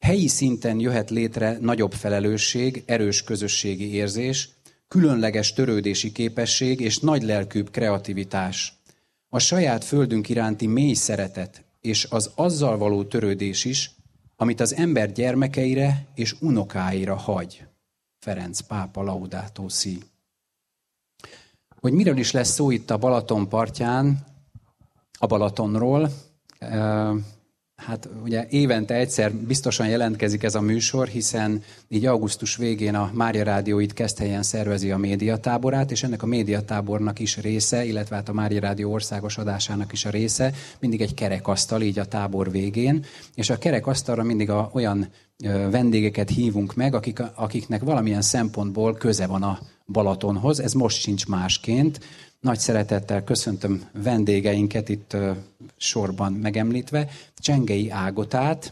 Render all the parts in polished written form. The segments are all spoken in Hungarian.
Helyi szinten jöhet létre nagyobb felelősség, erős közösségi érzés, különleges törődési képesség és nagylelkűbb kreativitás. A saját földünk iránti mély szeretet és az azzal való törődés is, amit az ember gyermekeire és unokáira hagy. Ferenc pápa Laudato Si. Hogy miről is lesz szó itt a Balaton partján, a Balatonról, hát ugye évente egyszer biztosan jelentkezik ez a műsor, hiszen így augusztus végén a Mária Rádió itt Keszthelyen szervezi a médiatáborát, és ennek a médiatábornak is része, illetve hát a Mária Rádió országos adásának is a része, mindig egy kerekasztal így a tábor végén, és a kerekasztalra mindig olyan vendégeket hívunk meg, akiknek valamilyen szempontból köze van a Balatonhoz, ez most sincs másként. Nagy szeretettel köszöntöm vendégeinket itt sorban megemlítve. Csengei Ágotát,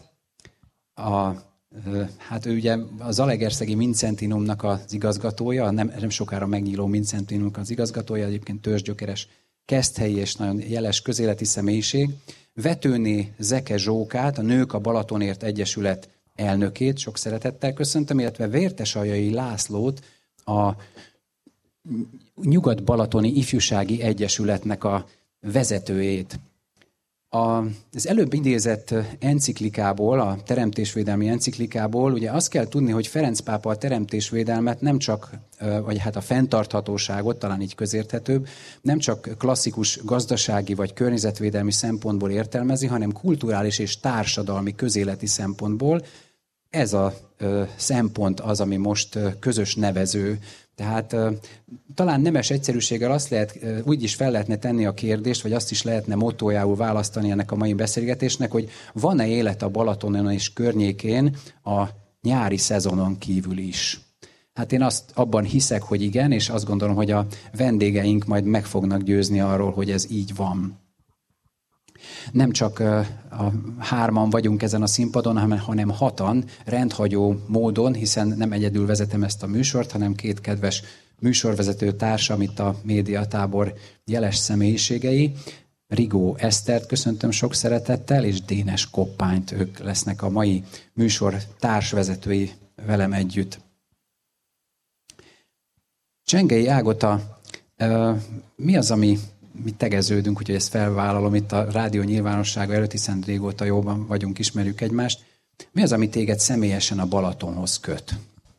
hát ő ugye a Zalaegerszegi Mincentinumnak az igazgatója, nem sokára megnyíló Mincentinumnak az igazgatója, egyébként törzsgyökeres keszthelyi és nagyon jeles közéleti személyiség. Vetőné Zeke Zsókát, a Nők a Balatonért Egyesület elnökét sok szeretettel köszöntöm, illetve Vértesaljai Lászlót, a Nyugat-Balatoni Ifjúsági Egyesületnek a vezetőjét. Az előbb idézett enciklikából, a teremtésvédelmi enciklikából, ugye azt kell tudni, hogy Ferenc pápa a teremtésvédelmet nem csak, vagy hát a fenntarthatóságot, talán így közérthetőbb, nem csak klasszikus gazdasági vagy környezetvédelmi szempontból értelmezi, hanem kulturális és társadalmi közéleti szempontból. Ez a szempont az, ami most közös nevező. Tehát talán nemes egyszerűséggel azt lehet, úgy is fel lehetne tenni a kérdést, vagy azt is lehetne mottójául választani ennek a mai beszélgetésnek, hogy van-e élet a Balatonon és környékén a nyári szezonon kívül is. Hát én abban hiszek, hogy igen, és azt gondolom, hogy a vendégeink majd meg fognak győzni arról, hogy ez így van. Nem csak a hárman vagyunk ezen a színpadon, hanem hatan, rendhagyó módon, hiszen nem egyedül vezetem ezt a műsort, hanem két kedves műsorvezető társam, itt a médiatábor jeles személyiségei. Rigó Esztert köszöntöm sok szeretettel, és Dénes Koppányt, ők lesznek a mai műsor társvezetői velem együtt. Csengei Ágota, mi az, ami mi tegeződünk, úgyhogy ezt felvállalom itt a rádió nyilvánossága előtt, hiszen régóta jóban vagyunk, ismerjük egymást. Mi az, ami téged személyesen a Balatonhoz köt?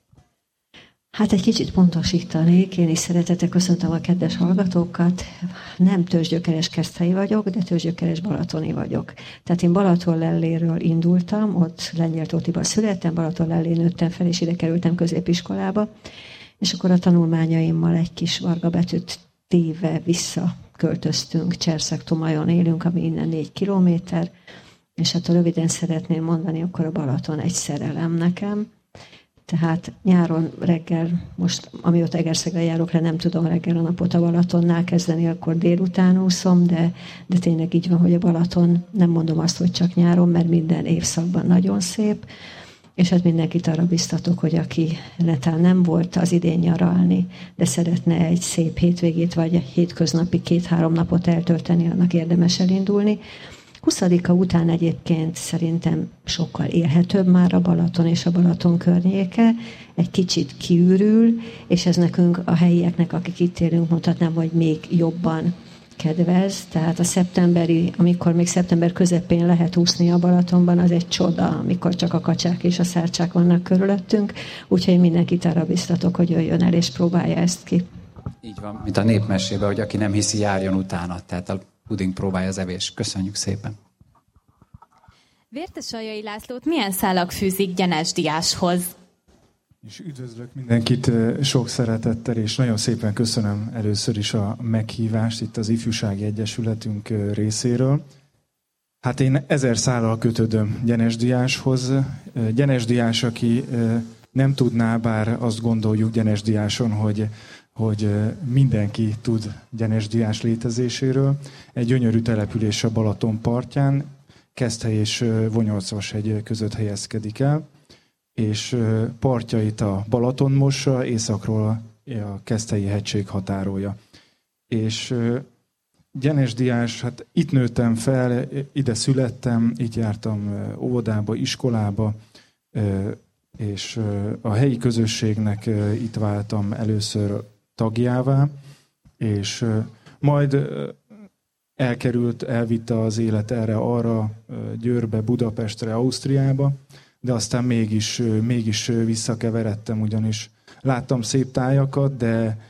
Hát egy kicsit pontosítanék, én is szeretettel köszöntöm a kedves hallgatókat. Nem törzsgyökeres keszthelyi vagyok, de törzsgyökeres balatoni vagyok. Tehát én Balatonlelléről indultam, ott Lengyel Tótiban születtem, Balatonlellén nőttem fel, és ide kerültem középiskolába, és akkor a tanulmányaimmal egy kis varga betűt téve visszaköltöztünk, Cserszeg-Tomajon élünk, ami innen 4 kilométer, és hát röviden szeretném mondani, akkor a Balaton egy szerelem nekem. Tehát nyáron reggel, most amióta Egerszegre járok le, nem tudom reggel a napot a Balatonnál kezdeni, akkor délután úszom, de tényleg így van, hogy a Balaton, nem mondom azt, hogy csak nyáron, mert minden évszakban nagyon szép, és hát mindenkit arra biztatok, hogy aki netán nem volt az idén nyaralni, de szeretne egy szép hétvégét, vagy egy hétköznapi 2-3 napot eltölteni, annak érdemes elindulni. 20-a után egyébként szerintem sokkal élhetőbb már a Balaton és a Balaton környéke, egy kicsit kiürül, és ez nekünk a helyieknek, akik itt élünk, mondhatnám, hogy még jobban kedvez. Tehát a szeptemberi, amikor még szeptember közepén lehet úszni a Balatonban, az egy csoda, amikor csak a kacsák és a szárcsák vannak körülöttünk, úgyhogy mindenkit arra biztatok, hogy jöjjön el és próbálja ezt ki. Így van, mint a népmesében, hogy aki nem hiszi, járjon utána. Tehát a puding próbálja az evés. Köszönjük szépen! Vértesaljai Lászlót milyen szálak fűzik Gyenes Diáshoz? És üdvözlök mindenkit sok szeretettel, és nagyon szépen köszönöm először is a meghívást itt az Ifjúsági Egyesületünk részéről. Hát én 1000 szállal kötődöm Gyenes Diáshoz. Gyenes Diás, aki nem tudná, bár azt gondoljuk Gyenes Diáson, hogy mindenki tud Gyenes Diás létezéséről. Egy gyönyörű település a Balaton partján, Keszthely és Vonyolcashegy között helyezkedik el, és partjait a Balaton mossa, északról a Keszthelyi hegység határolja. És Gyenes Diás, hát itt nőttem fel, ide születtem, itt jártam óvodába, iskolába, és a helyi közösségnek itt váltam először tagjává, és majd elvitte az élet erre-arra, Győrbe, Budapestre, Ausztriába, de aztán mégis visszakeveredtem, ugyanis láttam szép tájakat, de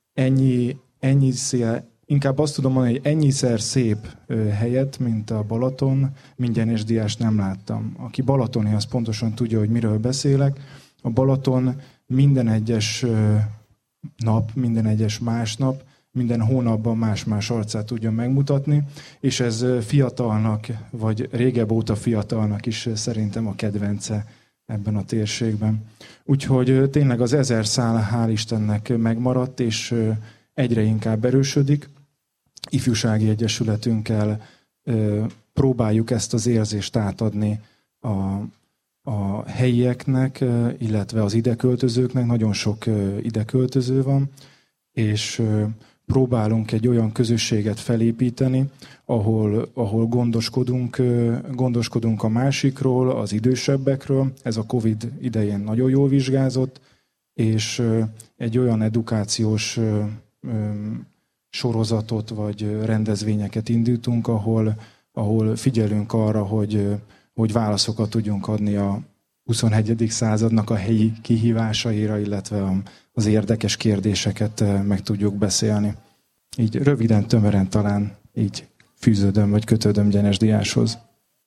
inkább azt tudom mondani, hogy ennyiszer szép helyet, mint a Balaton, Mingyenes Diást nem láttam. Aki balatoni, az pontosan tudja, hogy miről beszélek. A Balaton minden egyes nap, minden egyes másnap, minden hónapban más-más arcát tudja megmutatni, és ez fiatalnak, vagy régebb óta fiatalnak is szerintem a kedvence ebben a térségben. Úgyhogy tényleg az 1000 szál hál' Istennek megmaradt, és egyre inkább erősödik. Ifjúsági Egyesületünkkel próbáljuk ezt az érzést átadni a helyieknek, illetve az ideköltözőknek. Nagyon sok ideköltöző van, és próbálunk egy olyan közösséget felépíteni, ahol gondoskodunk a másikról, az idősebbekről. Ez a Covid idején nagyon jól vizsgázott, és egy olyan edukációs sorozatot vagy rendezvényeket indítunk, ahol figyelünk arra, hogy válaszokat tudjunk adni a 21. századnak a helyi kihívásaira, illetve az érdekes kérdéseket meg tudjuk beszélni. Így röviden, tömören talán így fűződöm, vagy kötődöm Gyenes Diáshoz.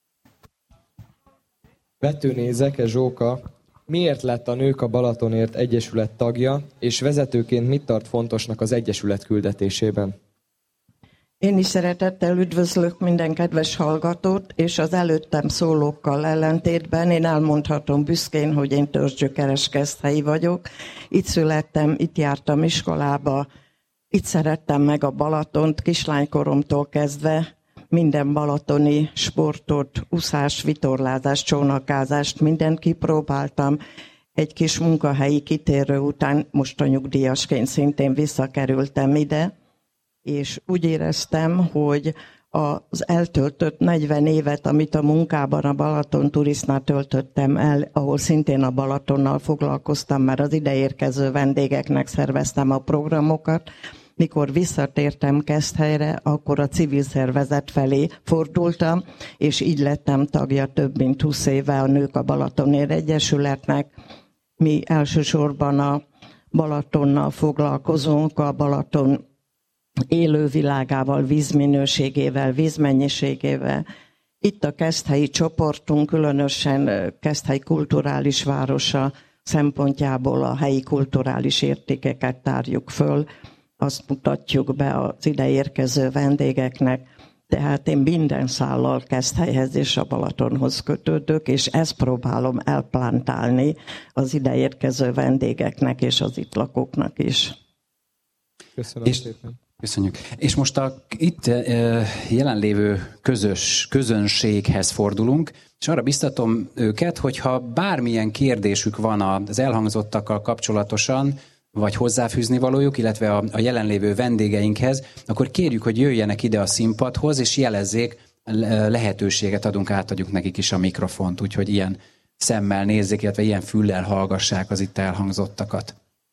Vetőné Zeke Zsóka, miért lett a Nők a Balatonért Egyesület tagja, és vezetőként mit tart fontosnak az Egyesület küldetésében? Én is szeretettel üdvözlök minden kedves hallgatót, és az előttem szólókkal ellentétben én elmondhatom büszkén, hogy én törzsgyökeres keszthelyi vagyok. Itt születtem, itt jártam iskolába, itt szerettem meg a Balatont, kislánykoromtól kezdve minden balatoni sportot, úszás, vitorlázás, csónakázást, mindent kipróbáltam. Egy kis munkahelyi kitérő után, most a nyugdíjasként szintén visszakerültem ide, és úgy éreztem, hogy az eltöltött 40 évet, amit a munkában a Balaton Turisznál töltöttem el, ahol szintén a Balatonnal foglalkoztam, mert az ideérkező vendégeknek szerveztem a programokat. Mikor visszatértem Keszthelyre, akkor a civil szervezet felé fordultam, és így lettem tagja több mint 20 éve a Nők a Balatonért Egyesületnek. Mi elsősorban a Balatonnal foglalkozunk, a Balaton élővilágával, vízminőségével, vízmennyiségével. Itt a keszthelyi csoportunk, különösen Keszthely kulturális városa szempontjából a helyi kulturális értékeket tárjuk föl, azt mutatjuk be az ide érkező vendégeknek, tehát én minden szállal Keszthelyhez és a Balatonhoz kötődök, és ezt próbálom elplántálni az ide érkező vendégeknek és az itt lakóknak is. Köszönöm szépen. Köszönjük. És most itt jelenlévő közönséghez fordulunk, és arra biztatom őket, hogyha bármilyen kérdésük van az elhangzottakkal kapcsolatosan, vagy hozzáfűzni valójuk, illetve a jelenlévő vendégeinkhez, akkor kérjük, hogy jöjjenek ide a színpadhoz, és jelezzék, lehetőséget átadjuk nekik is a mikrofont, úgyhogy ilyen szemmel nézzék, illetve ilyen füllel hallgassák az itt elhangzottakat.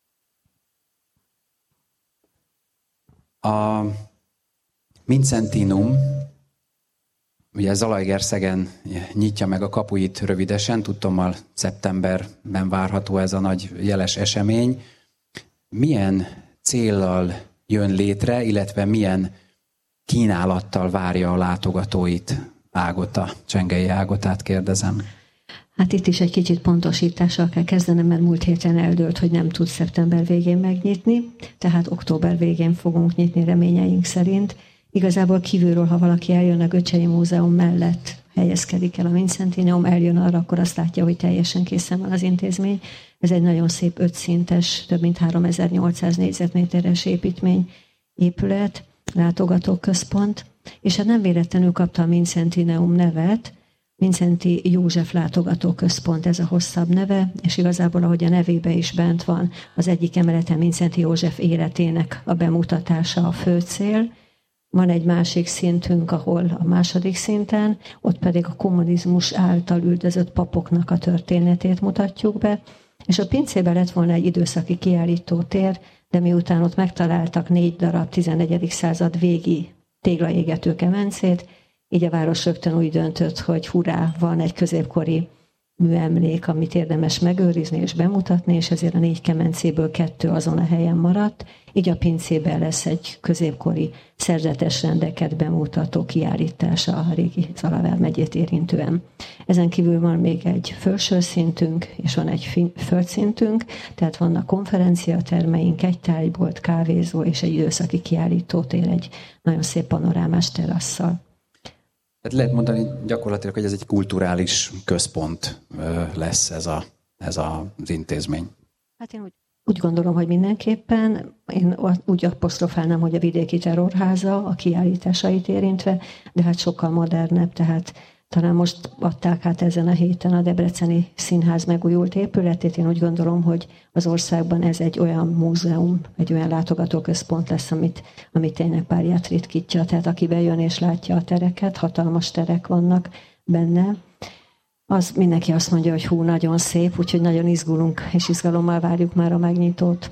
A Vincentinum, ugye Zalaegerszegen nyitja meg a kapuit rövidesen, tudtommal szeptemberben várható ez a nagy jeles esemény. Milyen céllal jön létre, illetve milyen kínálattal várja a látogatóit Ágota, Csengei Ágotát kérdezem. Hát itt is egy kicsit pontosítással kell kezdenem, mert múlt héten eldőlt, hogy nem tud szeptember végén megnyitni, tehát október végén fogunk nyitni reményeink szerint. Igazából kívülről, ha valaki eljön a Göccsei Múzeum mellett, helyezkedik el a Vincentinum, eljön arra, akkor azt látja, hogy teljesen készen van az intézmény. Ez egy nagyon szép 5 szintes, több mint 3800 négyzetméteres építmény, épület, látogatóközpont, és hát nem véletlenül kapta a Vincentinum nevet, Vincenti József látogatóközpont, ez a hosszabb neve, és igazából, ahogy a nevébe is bent van, az egyik emeleten Vincenti József életének a bemutatása a fő cél. Van egy másik szintünk, ahol a második szinten, ott pedig a kommunizmus által üldözött papoknak a történetét mutatjuk be, és a pincében lett volna egy időszaki kiállítótér, de miután ott megtaláltak 4 darab 14. század végi téglaégető kemencét, így a város rögtön úgy döntött, hogy hurrá, van egy középkori műemlék, amit érdemes megőrizni és bemutatni, és ezért a 4 kemencéből 2 azon a helyen maradt, így a pincében lesz egy középkori szerzetes rendeket bemutató kiállítás a régi Zalavár megyét érintően. Ezen kívül van még egy felső szintünk, és van egy földszintünk, tehát vannak konferenciatermeink, egy tárgybolt, kávézó és egy időszaki kiállítótér, egy nagyon szép panorámás terasszal. Tehát lehet mondani gyakorlatilag, hogy ez egy kulturális központ lesz ez az intézmény. Hát én úgy gondolom, hogy mindenképpen. Én úgy apostrofálnám, hogy a vidéki terrorháza a kiállításait érintve, de hát sokkal modernebb, tehát talán most adták át ezen a héten a Debreceni Színház megújult épületét. Én úgy gondolom, hogy az országban ez egy olyan múzeum, egy olyan látogatóközpont lesz, amit tényleg párját ritkítja. Tehát aki bejön és látja a tereket, hatalmas terek vannak benne, az mindenki azt mondja, hogy hú, nagyon szép, úgyhogy nagyon izgulunk, és izgalommal várjuk már a megnyitót.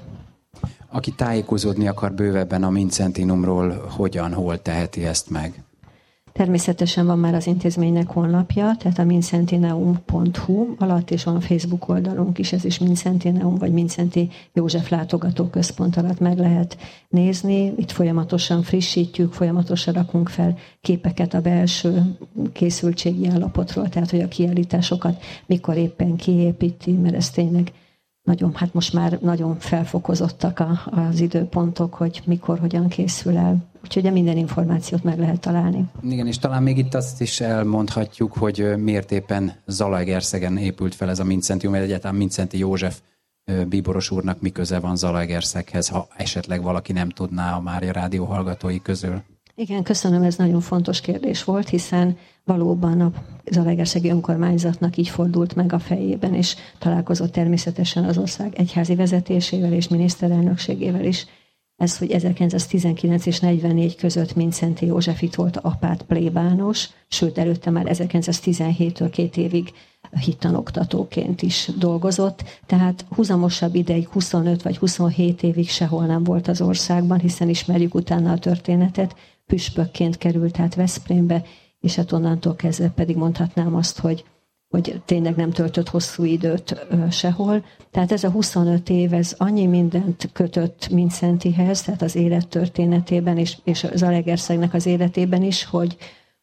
Aki tájékozódni akar bővebben a Mincentinumról, hogyan, hol teheti ezt meg? Természetesen van már az intézménynek honlapja, tehát a mincentineum.hu alatt, és van Facebook oldalunk is, ez is Mincentineum, vagy Mincenti József Látogatóközpont alatt meg lehet nézni. Itt folyamatosan frissítjük, folyamatosan rakunk fel képeket a belső készültségi állapotról, tehát hogy a kiállításokat mikor éppen kiépíti, mert ez tényleg nagyon, hát most már nagyon felfokozottak az időpontok, hogy mikor, hogyan készül el. Úgyhogy minden információt meg lehet találni. Igen, és talán még itt azt is elmondhatjuk, hogy miért éppen Zalaegerszegen épült fel ez a Mincentium, mert egyáltalán Mincenti József bíboros úrnak mi köze van Zalaegerszeghez, ha esetleg valaki nem tudná a Mária Rádió hallgatói közül. Igen, köszönöm, ez nagyon fontos kérdés volt, hiszen valóban a Zalaegerszegi önkormányzatnak így fordult meg a fejében, és találkozott természetesen az ország egyházi vezetésével és miniszterelnökségével is. Ez, hogy 1919 és 44 között Mindszenty József itt volt apát plébános, sőt előtte már 1917-től 2 évig hittanoktatóként is dolgozott, tehát huzamosabb ideig, 25 vagy 27 évig sehol nem volt az országban, hiszen ismerjük utána a történetet, püspökként került át Veszprémbe, és hát onnantól kezdve pedig mondhatnám azt, hogy tényleg nem töltött hosszú időt sehol. Tehát ez a 25 év, ez annyi mindent kötött Mindszentyhez, tehát az élet történetében, és Zalaegerszegnek az életében is, hogy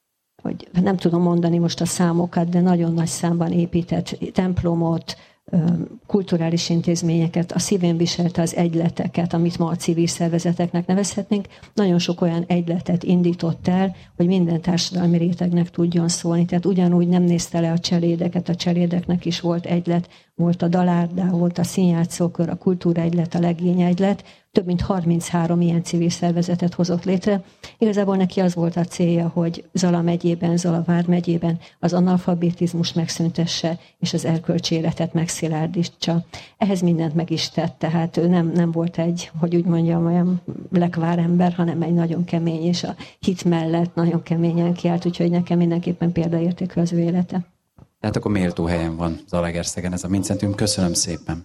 nem tudom mondani most a számokat, de nagyon nagy számban épített templomot, kulturális intézményeket, a szívén viselte az egyleteket, amit ma a civil szervezeteknek nevezhetnénk. Nagyon sok olyan egyletet indított el, hogy minden társadalmi rétegnek tudjon szólni. Tehát ugyanúgy nem nézte le a cselédeket, a cselédeknek is volt egylet, volt a dalárdá, volt a színjátszókör, a kultúraegylet, a legényegylet, több mint 33 ilyen civil szervezetet hozott létre. Igazából neki az volt a célja, hogy Zala megyében, Zala vármegyében az analfabetizmust megszüntesse, és az erkölcsi életet megszilárdítsa. Ehhez mindent meg is tett, tehát ő nem volt egy, hogy úgy mondjam, olyan lekvár ember, hanem egy nagyon kemény, és a hit mellett nagyon keményen kiállt, úgyhogy nekem mindenképpen példaértékű az ő élete. Tehát akkor méltó helyen van Zalaegerszegen ez a Mindszentyum. Köszönöm szépen.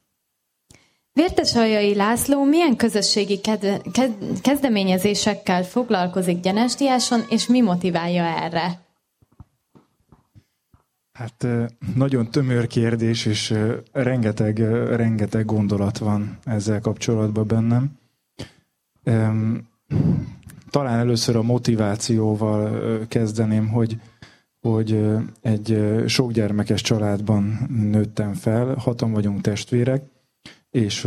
Vértesaljai László milyen közösségi kezdeményezésekkel foglalkozik Gyenesdiáson, és mi motiválja erre? Hát nagyon tömör kérdés, és rengeteg gondolat van ezzel kapcsolatban bennem. Talán először a motivációval kezdeném, hogy egy sokgyermekes családban nőttem fel, 6-an vagyunk testvérek, és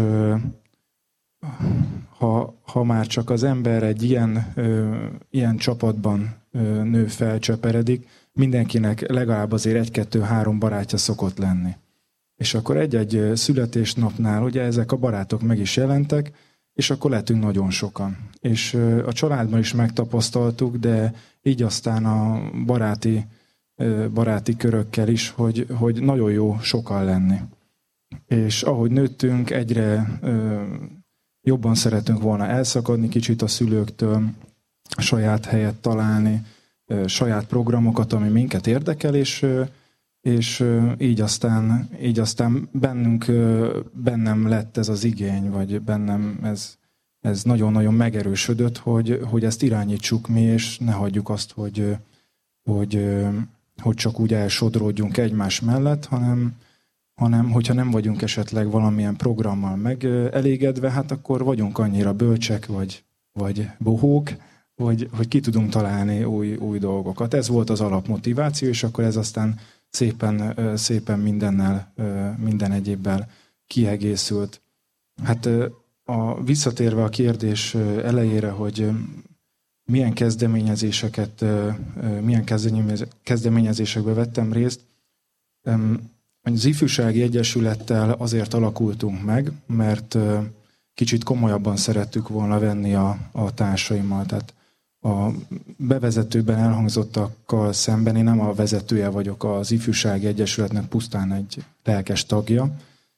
ha már csak az ember egy ilyen csapatban nő fel, cseperedik, mindenkinek legalább azért 1-2-3 barátja szokott lenni. És akkor egy-egy születésnapnál ugye ezek a barátok meg is jelentek, és akkor lettünk nagyon sokan. És a családban is megtapasztaltuk, de így aztán a baráti körökkel is, hogy nagyon jó sokan lenni. És ahogy nőttünk, egyre jobban szeretünk volna elszakadni kicsit a szülőktől, saját helyet találni, saját programokat, ami minket érdekel, és így aztán bennem lett ez az igény, vagy bennem ez nagyon-nagyon megerősödött, hogy ezt irányítsuk mi, és ne hagyjuk azt, hogy csak úgy elsodródjunk egymás mellett, hanem hogyha nem vagyunk esetleg valamilyen programmal megelégedve, hát akkor vagyunk annyira bölcsek, vagy bohók, hogy ki tudunk találni új dolgokat. Ez volt az alapmotiváció, és akkor ez aztán szépen minden egyébbel kiegészült. Hát visszatérve a kérdés elejére, hogy milyen kezdeményezésekbe vettem részt, az Ifjúsági Egyesülettel azért alakultunk meg, mert kicsit komolyabban szerettük volna venni a társaimmal. Tehát a bevezetőben elhangzottakkal szemben én nem a vezetője vagyok az Ifjúsági Egyesületnek, pusztán egy lelkes tagja,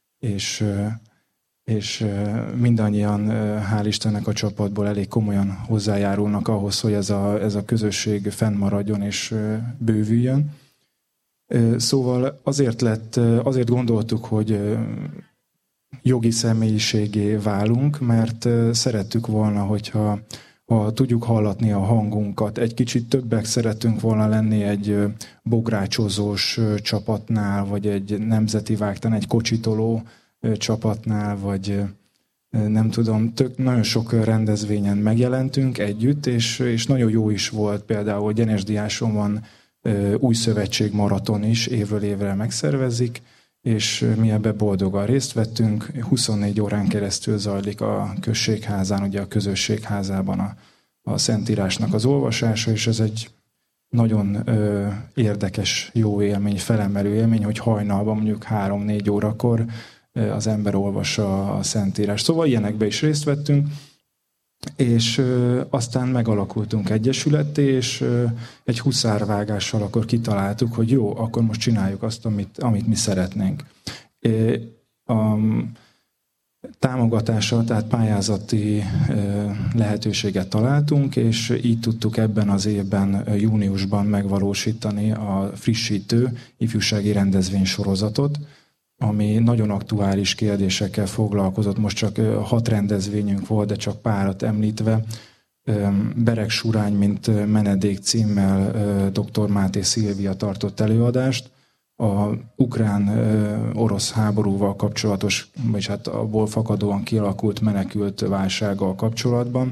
és mindannyian, hál' Istennek a csapatból elég komolyan hozzájárulnak ahhoz, hogy ez a közösség fennmaradjon és bővüljön. Szóval azért gondoltuk, hogy jogi személyiségé válunk, mert szerettük volna, hogyha tudjuk hallatni a hangunkat. Egy kicsit többek szeretünk volna lenni egy bográcsozós csapatnál, vagy egy nemzeti vágtán, egy kocsitoló csapatnál, vagy nem tudom, nagyon sok rendezvényen megjelentünk együtt, és nagyon jó is volt, például Gyenesdiáson van új szövetség maraton is, évről évre megszervezik, és mi ebbe boldogan részt vettünk. 24 órán keresztül zajlik a községházán, ugye a közösségházában a Szentírásnak az olvasása, és ez egy nagyon érdekes, jó élmény, felemelő élmény, hogy hajnalban mondjuk 3-4 órakor az ember olvassa a Szentírást. Szóval ilyenekbe is részt vettünk, és aztán megalakultunk egyesületté, és egy huszárvágással akkor kitaláltuk, hogy jó, akkor most csináljuk azt, amit mi szeretnénk. A támogatásra, tehát pályázati lehetőséget találtunk, és így tudtuk ebben az évben, júniusban megvalósítani a frissítő ifjúsági rendezvénysorozatot, ami nagyon aktuális kérdésekkel foglalkozott. Most csak 6 rendezvényünk volt, de csak párat említve. Bereg Surány, mint menedék címmel dr. Máté Szilvia tartott előadást. A ukrán-orosz háborúval kapcsolatos, vagy hát abból fakadóan kialakult menekült válsággal kapcsolatban.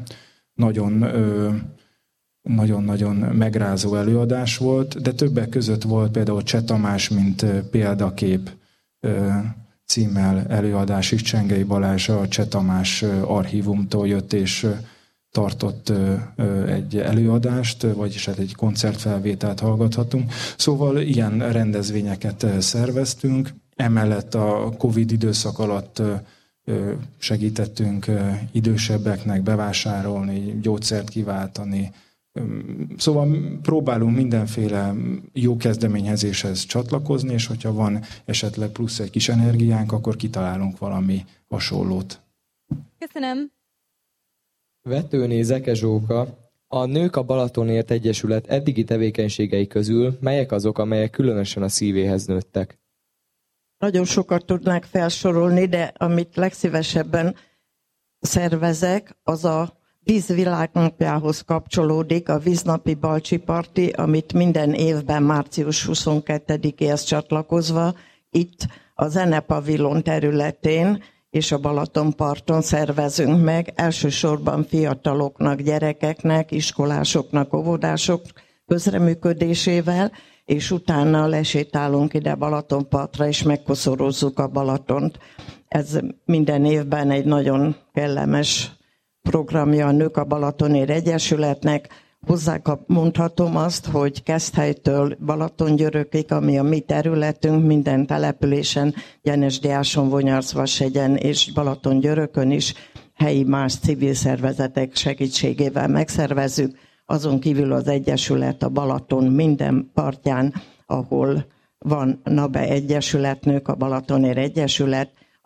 Nagyon-nagyon megrázó előadás volt, de többek között volt például Cseh Tamás, mint példakép címmel előadás is. Csengei Balázs a Cseh Tamás archívumtól jött, és tartott egy előadást, vagyis hát egy koncertfelvételt hallgathatunk. Szóval ilyen rendezvényeket szerveztünk. Emellett a Covid időszak alatt segítettünk idősebbeknek bevásárolni, gyógyszert kiváltani. Szóval próbálunk mindenféle jó kezdeményezéshez csatlakozni, és hogyha van esetleg plusz egy kis energiánk, akkor kitalálunk valami hasonlót. Köszönöm. Vetőné Zeke Zsóka, a Nők a Balatonért Egyesület eddigi tevékenységei közül melyek azok, amelyek különösen a szívéhez nőttek? Nagyon sokat tudnák felsorolni, de amit legszívesebben szervezek, az a Víz Világnapjához kapcsolódik, a Víznapi Balcsi Parti, amit minden évben március 22-éhez csatlakozva itt a Zenepavilon területén és a Balatonparton szervezünk meg, elsősorban fiataloknak, gyerekeknek, iskolásoknak, óvodások közreműködésével, és utána lesétálunk ide Balatonpartra, és megkoszorozzuk a Balatont. Ez minden évben egy nagyon kellemes programja a Nők a Balatonért Egyesületnek. Hozzá mondhatom azt, hogy Keszthelytől Balatongyörökig, ami a mi területünk, minden településen, Gyenesdiáson, Vonyarszvashegyen és Balatongyörökön is helyi más civil szervezetek segítségével megszervezzük. Azon kívül az Egyesület a Balaton minden partján, ahol van NABE Egyesület, Nők a Balatonért Egyesület,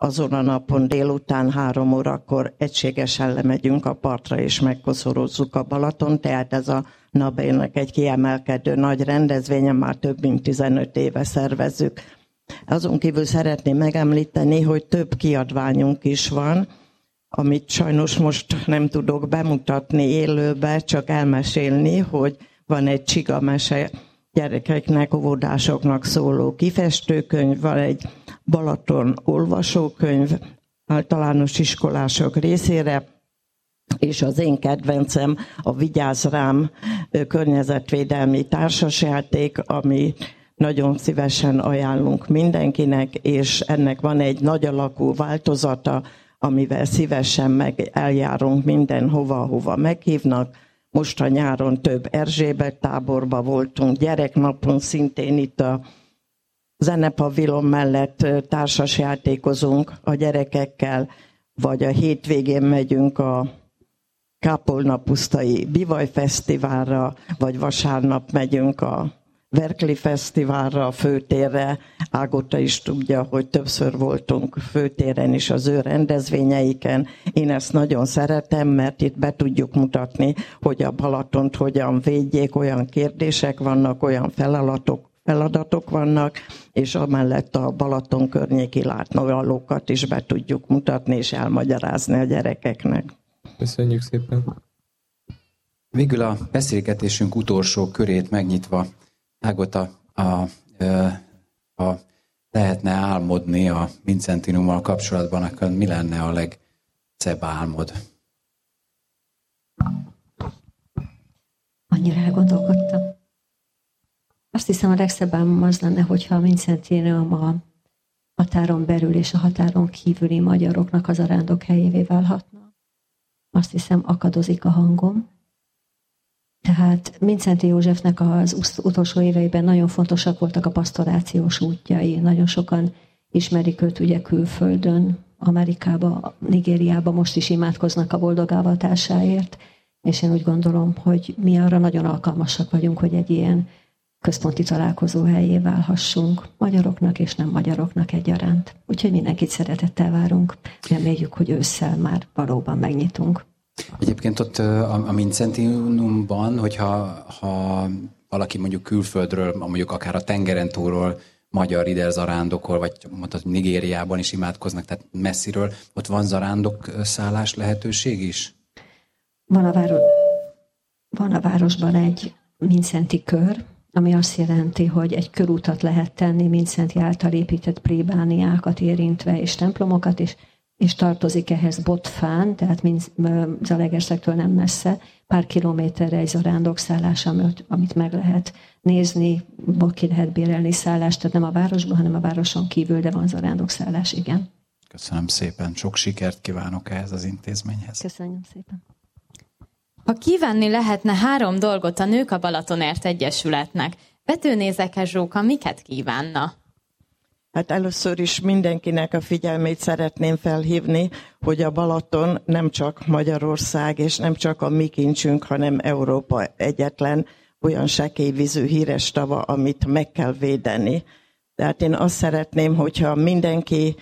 azon a napon délután 3 órakor egységesen lemegyünk a partra, és megkoszorozzuk a Balaton, tehát ez a NABE-nek egy kiemelkedő nagy rendezvénye, már több mint 15 éve szervezzük. Azon kívül szeretném megemlíteni, hogy több kiadványunk is van, amit sajnos most nem tudok bemutatni élőbe, csak elmesélni, hogy van egy csigamese gyerekeknek, óvodásoknak szóló kifestőkönyv, van egy Balaton olvasókönyv általános iskolások részére, és az én kedvencem a Vigyázz rám környezetvédelmi társasjáték, ami nagyon szívesen ajánlunk mindenkinek, és ennek van egy nagy alakú változata, amivel szívesen eljárunk mindenhova, ahova meghívnak. Most a nyáron több Erzsébet táborba voltunk, gyereknapon szintén itt a zenepavilon mellett társasjátékozunk a gyerekekkel, vagy a hétvégén megyünk a Kápolna-pusztai Bivaj Fesztiválra, vagy vasárnap megyünk a Verkli Fesztiválra, a főtérre. Ágota is tudja, hogy többször voltunk főtéren is az ő rendezvényeiken. Én ezt nagyon szeretem, mert itt be tudjuk mutatni, hogy a Balatont hogyan védjék, olyan kérdések vannak, olyan feladatok vannak, és amellett a Balaton környéki látnivalókat is be tudjuk mutatni, és elmagyarázni a gyerekeknek. Köszönjük szépen! Végül a beszélgetésünk utolsó körét megnyitva, Ágota, ha lehetne álmodni a Vincentinummal kapcsolatban, akkor mi lenne a legszebb álmod? Annyira elgondolkodtam. Azt hiszem, a legszebb álmom az lenne, hogyha a Vincentinum a határon belül és a határon kívüli magyaroknak az arándok helyévé válhatna. Azt hiszem, akadozik a hangom. Tehát Mindszenty Józsefnek az utolsó éveiben nagyon fontosak voltak a pasztorációs útjai. Nagyon sokan ismerik őt ugye külföldön, Amerikába, Nigériába, most is imádkoznak a boldogávatásáért, és én úgy gondolom, hogy mi arra nagyon alkalmasak vagyunk, hogy egy ilyen központi találkozó helyé válhassunk, magyaroknak és nem magyaroknak egyaránt. Úgyhogy mindenkit szeretettel várunk. Reméljük, hogy ősszel már valóban megnyitunk. Egyébként ott a Vincentinumban, ha valaki mondjuk külföldről, mondjuk akár a tengeren túlról magyar ide zarándokol, vagy mondtad, Nigériában is imádkoznak, tehát messziről, ott van zarándok szállás lehetőség is? Van a városban egy Mindszenty kör, ami azt jelenti, hogy egy körútat lehet tenni Mindszenty által épített plébániákat érintve és templomokat is, és tartozik ehhez Botfán, tehát Zalaegerszektől nem messze, pár kilométerre egy zarándokszállás, amit meg lehet nézni, ki lehet bérelni szállást, tehát nem a városban, hanem a városon kívül, de van zarándokszállás, igen. Köszönöm szépen, sok sikert kívánok ehhez az intézményhez. Köszönöm szépen. Ha kívánni lehetne 3 dolgot a Nők a Balatonért Egyesületnek, Vetőné Zsóka miket kívánna? Hát először is mindenkinek a figyelmét szeretném felhívni, hogy a Balaton nem csak Magyarország, és nem csak a mi kincsünk, hanem Európa egyetlen olyan sekélyvízű híres tava, amit meg kell védeni. Tehát én azt szeretném, hogyha mindenki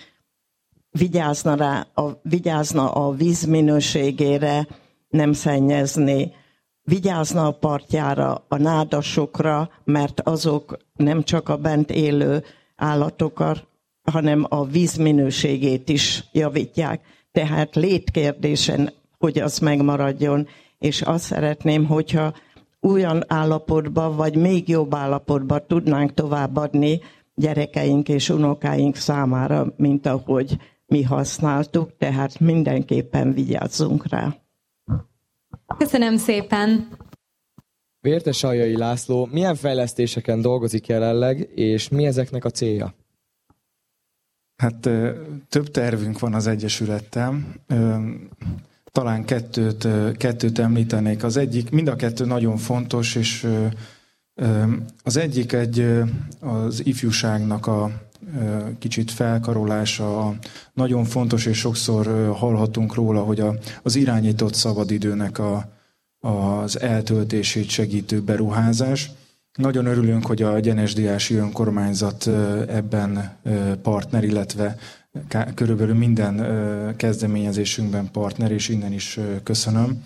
vigyázna a víz minőségére, nem szennyezni, vigyázna a partjára, a nádasokra, mert azok nem csak a bent élő állatokat, hanem a víz minőségét is javítják. Tehát létkérdésen, hogy az megmaradjon, és azt szeretném, hogyha olyan állapotban, vagy még jobb állapotban tudnánk továbbadni gyerekeink és unokáink számára, mint ahogy mi használtuk, tehát mindenképpen vigyázzunk rá. Köszönöm szépen! Vértes Aljai László milyen fejlesztéseken dolgozik jelenleg, és mi ezeknek a célja? Hát több tervünk van az Egyesülettel. Talán kettőt említenék. Az egyik, mind a kettő nagyon fontos, és az egyik az ifjúságnak a kicsit felkarolása, nagyon fontos, és sokszor hallhatunk róla, hogy az irányított szabadidőnek az eltöltését segítő beruházás. Nagyon örülünk, hogy a Gyenesdiási Önkormányzat ebben partner, illetve körülbelül minden kezdeményezésünkben partner, és innen is köszönöm.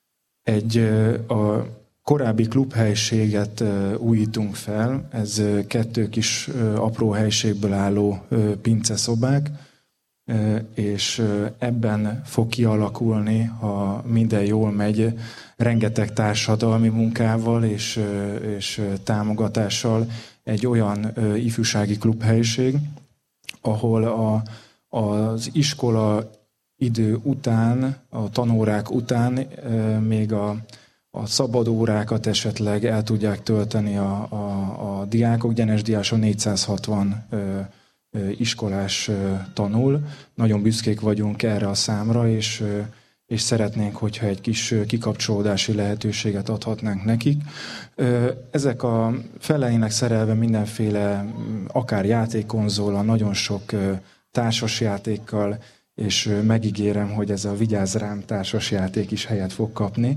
A korábbi klubhelyiséget újítunk fel, ez 2 kis apró helységből álló pinceszobák, és ebben fog kialakulni, ha minden jól megy, rengeteg társadalmi munkával és támogatással egy olyan ifjúsági klubhelyiség, ahol az iskola idő után, a tanórák után még a szabad órákat esetleg el tudják tölteni a diákok. Gyenesdiáson 460 iskolás tanul. Nagyon büszkék vagyunk erre a számra, és szeretnénk, hogyha egy kis kikapcsolódási lehetőséget adhatnánk nekik. Ezek a feleinek szerelve mindenféle, akár játékkonzola, nagyon sok társasjátékkal, és megígérem, hogy ez a Vigyázz rám társasjáték is helyet fog kapni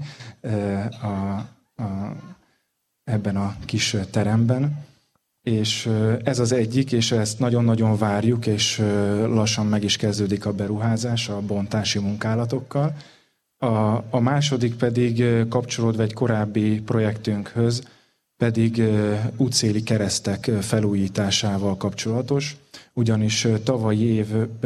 ebben a kis teremben. És ez az egyik, és ezt nagyon-nagyon várjuk, és lassan meg is kezdődik a beruházás a bontási munkálatokkal. A második pedig kapcsolódva egy korábbi projektünkhöz, pedig útszéli keresztek felújításával kapcsolatos, ugyanis tavalyi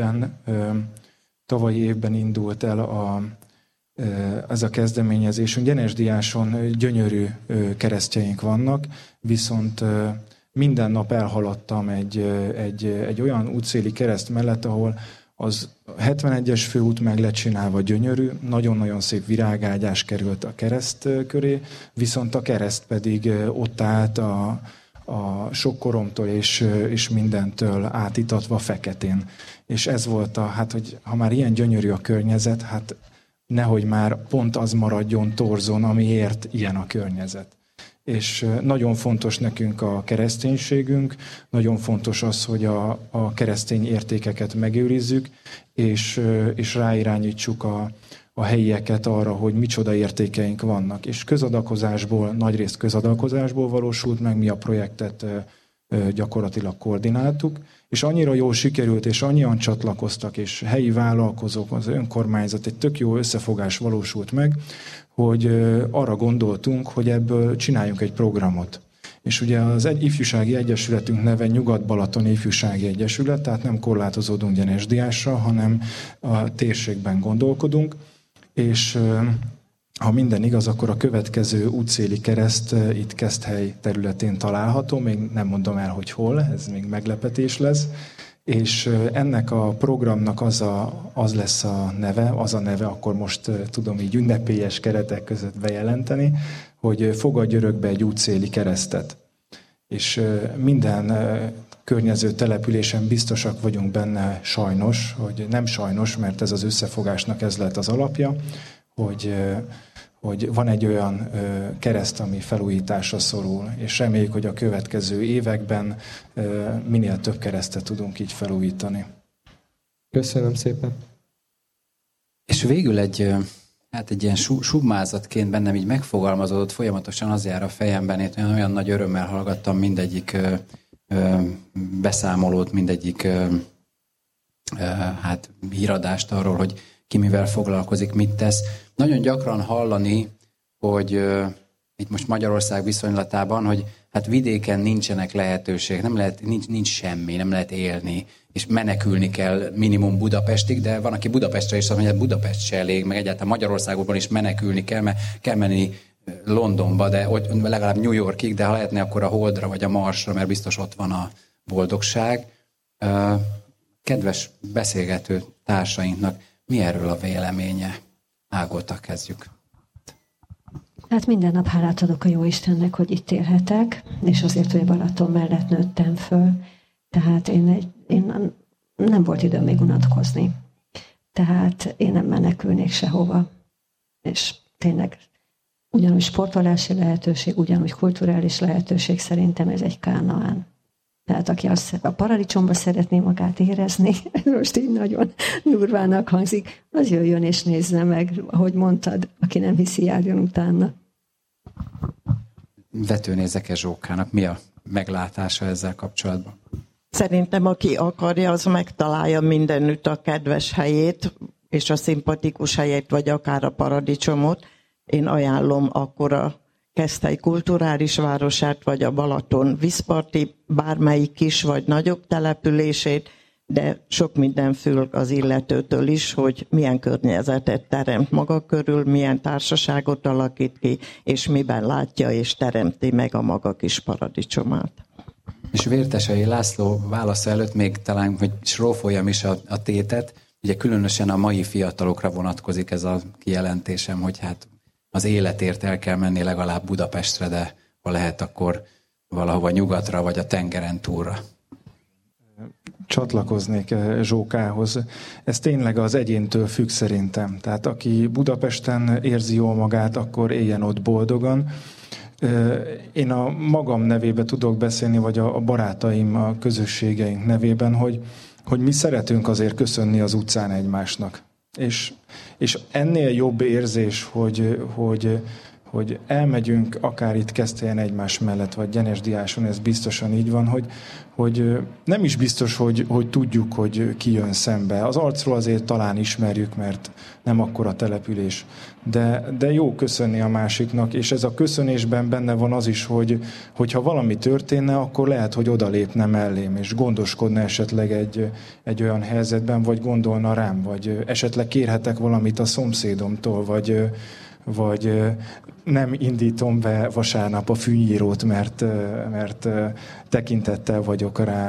évben indult el ez a kezdeményezésünk. Gyenesdiáson gyönyörű keresztjeink vannak, viszont minden nap elhaladtam egy olyan útszéli kereszt mellett, ahol az 71-es főút meg lett csinálva, gyönyörű, nagyon-nagyon szép virágágyás került a kereszt köré, viszont a kereszt pedig ott állt a sok koromtól és mindentől átítatva feketén. És ez volt hogy ha már ilyen gyönyörű a környezet, hát nehogy már pont az maradjon torzon, amiért ilyen a környezet. És nagyon fontos nekünk a kereszténységünk, nagyon fontos az, hogy a keresztény értékeket megőrizzük, és ráirányítsuk a helyieket arra, hogy micsoda értékeink vannak. És nagyrészt közadakozásból valósult meg, mi a projektet gyakorlatilag koordináltuk, és annyira jól sikerült, és annyian csatlakoztak, és helyi vállalkozók, az önkormányzat, egy tök jó összefogás valósult meg, hogy arra gondoltunk, hogy ebből csináljunk egy programot. És ugye az ifjúsági egyesületünk neve Nyugat-Balatoni Ifjúsági Egyesület, tehát nem korlátozódunk Gyenesdiásra, hanem a térségben gondolkodunk, és ha minden igaz, akkor a következő útszéli kereszt itt Keszthely területén található, még nem mondom el, hogy hol, ez még meglepetés lesz, és ennek a programnak az lesz a neve, akkor most tudom így ünnepélyes keretek között bejelenteni, hogy Fogadj örökbe egy útszéli keresztet. És minden környező településen biztosak vagyunk benne sajnos, hogy nem sajnos, mert ez az összefogásnak ez lett az alapja, hogy van egy olyan kereszt, ami felújításra szorul, és reméljük, hogy a következő években minél több keresztet tudunk így felújítani. Köszönöm szépen. És végül egy ilyen sugmázatként bennem így megfogalmazódott, folyamatosan az jár a fejemben, én olyan nagy örömmel hallgattam mindegyik beszámolót, mindegyik híradást arról, hogy ki mivel foglalkozik, mit tesz. Nagyon gyakran hallani, hogy itt most Magyarország viszonylatában, hogy hát vidéken nincsenek lehetőség, nincs semmi, nem lehet élni, és menekülni kell minimum Budapestig, de van, aki Budapestre is azt mondja, hogy Budapest se elég, meg egyáltalán Magyarországban is menekülni kell, mert kell menni Londonba, de legalább New Yorkig, de ha lehetne, akkor a Holdra vagy a Marsra, mert biztos ott van a boldogság. Kedves beszélgető társainknak mi erről a véleménye? Ágolta, kezdjük. Hát minden nap hálát adok a Jóistennek, hogy itt élhetek, és azért, hogy Balaton mellett nőttem föl. Tehát én nem volt időm még unatkozni. Tehát én nem menekülnék sehova. És tényleg ugyanúgy sportolási lehetőség, ugyanúgy kulturális lehetőség, szerintem ez egy Kánaán. Tehát aki a paradicsomba szeretné magát érezni, ez most így nagyon durvának hangzik, az jöjjön és nézze meg, ahogy mondtad, aki nem hiszi, járjon utána. Vetőné Zsókának mi a meglátása ezzel kapcsolatban? Szerintem, aki akarja, az megtalálja mindenütt a kedves helyét, és a szimpatikus helyét, vagy akár a paradicsomot. Én ajánlom akkor a Keszthely kulturális városát, vagy a Balaton vízparti bármelyik kis vagy nagyobb települését, de sok minden függ az illetőtől is, hogy milyen környezetet teremt maga körül, milyen társaságot alakít ki, és miben látja és teremti meg a maga kis paradicsomát. És Vértesei László válasza előtt még talán, hogy srófoljam is a tétet, ugye különösen a mai fiatalokra vonatkozik ez a kijelentésem, hogy hát az életért el kell menni legalább Budapestre, de ha lehet, akkor valahova nyugatra, vagy a tengeren túlra. Csatlakoznék Zsókához. Ez tényleg az egyéntől függ szerintem. Tehát aki Budapesten érzi jól magát, akkor éljen ott boldogan. Én a magam nevében tudok beszélni, vagy a barátaim, a közösségeink nevében, hogy mi szeretünk azért köszönni az utcán egymásnak. És ennél jobb érzés, hogy elmegyünk akár itt Keszthelyen egymás mellett, vagy Gyenes-Diáson, ez biztosan így van, hogy nem is biztos, hogy tudjuk, hogy ki jön szembe. Az arcról azért talán ismerjük, mert nem akkora település. De jó köszönni a másiknak, és ez a köszönésben benne van az is, hogy ha valami történne, akkor lehet, hogy odalépne mellém, és gondoskodna esetleg egy olyan helyzetben, vagy gondolna rám, vagy esetleg kérhetek valamit a szomszédomtól, vagy nem indítom be vasárnap a fűnyírót, mert tekintettel vagyok rá.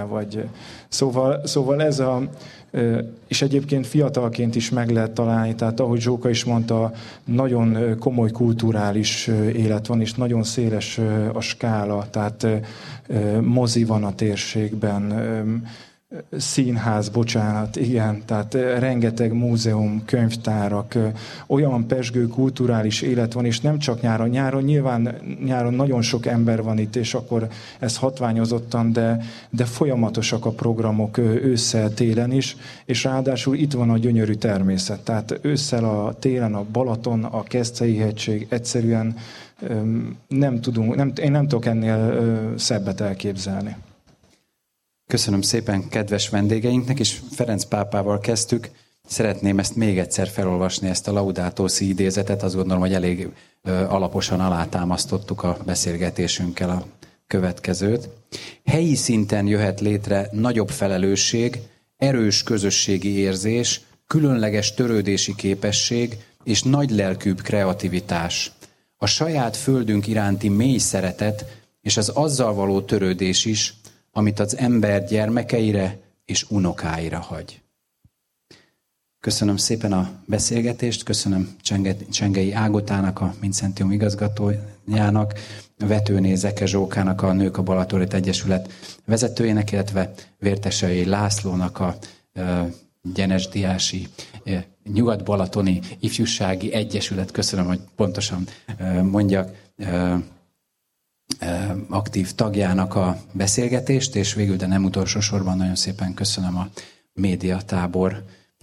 Szóval ez és egyébként fiatalként is meg lehet találni, tehát ahogy Zsóka is mondta, nagyon komoly kulturális élet van, és nagyon széles a skála, tehát mozi van a térségben, színház, bocsánat, igen, tehát rengeteg múzeum, könyvtárak, olyan pezsgő kulturális élet van, és nem csak nyáron. Nyáron nagyon sok ember van itt, és akkor ez hatványozottan, de folyamatosak a programok ősszel, télen is, és ráadásul itt van a gyönyörű természet. Tehát ősszel, a télen a Balaton, a Keszthelyi-hegység, egyszerűen én nem tudok ennél szebbet elképzelni. Köszönöm szépen kedves vendégeinknek, és Ferenc pápával kezdtük. Szeretném ezt még egyszer felolvasni, ezt a Laudato Si idézetet. Azt gondolom, hogy elég alaposan alátámasztottuk a beszélgetésünkkel a következőt. Helyi szinten jöhet létre nagyobb felelősség, erős közösségi érzés, különleges törődési képesség és nagylelkűbb kreativitás. A saját földünk iránti mély szeretet és az azzal való törődés is, amit az ember gyermekeire és unokáira hagy. Köszönöm szépen a beszélgetést, köszönöm Csengei Ágotának, a Mincentium igazgatójának, Vetőné Zsókának, a Nők a Balatonért Egyesület vezetőjének, illetve Vértesei Lászlónak, a Gyenes-Diási Nyugat-Balatoni Ifjúsági Egyesület, köszönöm, hogy pontosan mondjak, aktív tagjának a beszélgetést, és végül, de nem utolsó sorban nagyon szépen köszönöm a médiatábor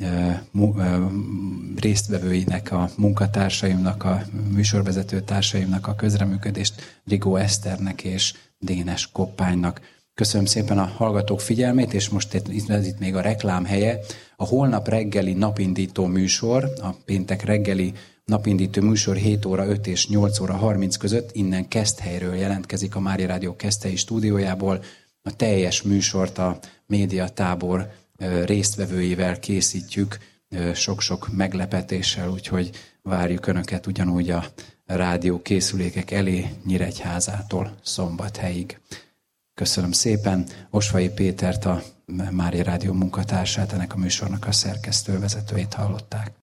résztvevőinek, a munkatársaimnak, a műsorvezető társaimnak a közreműködést, Rigó Eszternek és Dénes Koppánynak. Köszönöm szépen a hallgatók figyelmét, és most itt még a reklám helye. A holnap reggeli napindító műsor, a péntek reggeli napindító műsor 7 óra 5 és 8 óra 30 között innen Keszthelyről jelentkezik a Mária Rádió Keszthelyi stúdiójából. A teljes műsort a médiatábor résztvevőivel készítjük, sok-sok meglepetéssel, úgyhogy várjuk Önöket ugyanúgy a rádió készülékek elé Nyíregyházától Szombathelyig. Köszönöm szépen. Osvai Pétert, a Mária Rádió munkatársát, ennek a műsornak a szerkesztővezetőjét hallották.